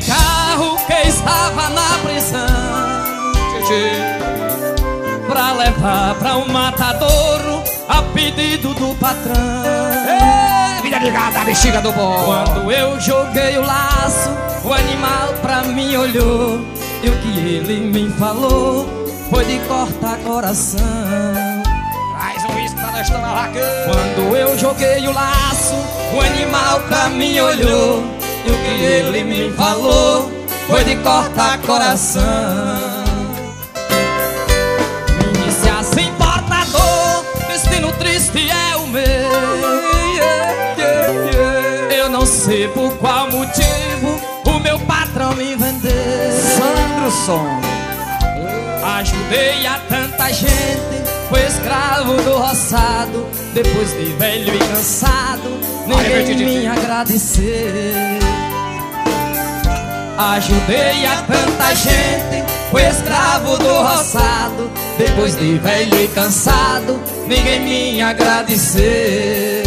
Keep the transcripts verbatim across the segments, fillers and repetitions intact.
carro que estava na prisão, pra levar pra um matadouro a pedido do patrão. Ei, vida ligada a bexiga do boi. Quando eu joguei o laço, o animal pra mim olhou, e o que ele me falou foi de cortar coração. Traz um uísque pra nós tomar vaqueiro. Quando eu joguei o laço, o animal pra mim olhou, e o que ele me falou foi de cortar coração. Me disse assim, portador, destino triste é o meu. Eu não sei por qual motivo o meu patrão me vendeu. Sandro Som. Ajudei a tanta gente, fui escravo do roçado. Depois de velho e cansado, ninguém me agradeceu. Ajudei a tanta gente, fui escravo do roçado. Depois de velho e cansado, ninguém me agradeceu.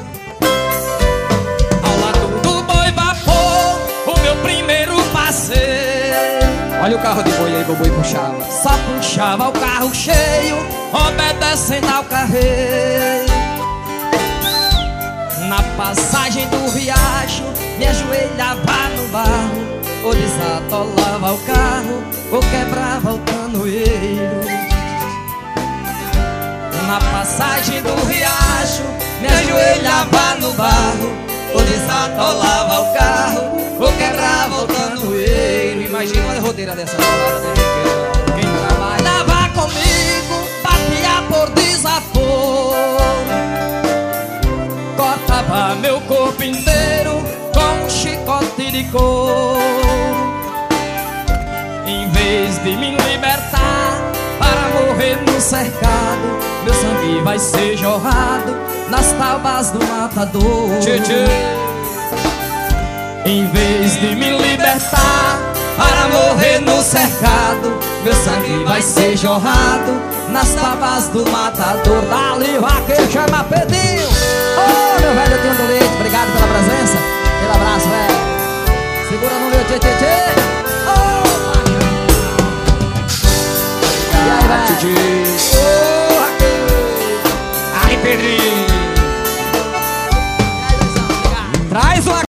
Ao lado do boi vapor, o meu primeiro passeio. Olha o carro de boi aí que o boi puxava. Só puxava o carro cheio, obedecendo ao carreiro. Na passagem do riacho, me ajoelhava no barro, ou desatolava o carro, ou quebrava o canoeiro. Na passagem do riacho, me ajoelhava no barro, ou desatolava o carro, ou quebrava o canoeiro. Imagina uma rodeira dessa palavra, né? Quem trabalhava comigo batia por desaforo, cortava meu corpo inteiro com um chicote de couro. Em vez de me libertar para morrer no cercado, meu sangue vai ser jorrado nas tábuas do matador. Tchê, tchê. Em vez de me libertar para morrer no cercado, meu sangue vai ser jorrado nas tábuas do matador. Dali vaqueiro, chama Pedrinho. Ô, oh, meu velho Tino do Leite, obrigado pela presença. Aquele abraço, velho. Segura no meu tchê, tchê, tchê. Ô, e aí, velho? Ô, vaqueiro. Aí, Pedrinho. Traz uma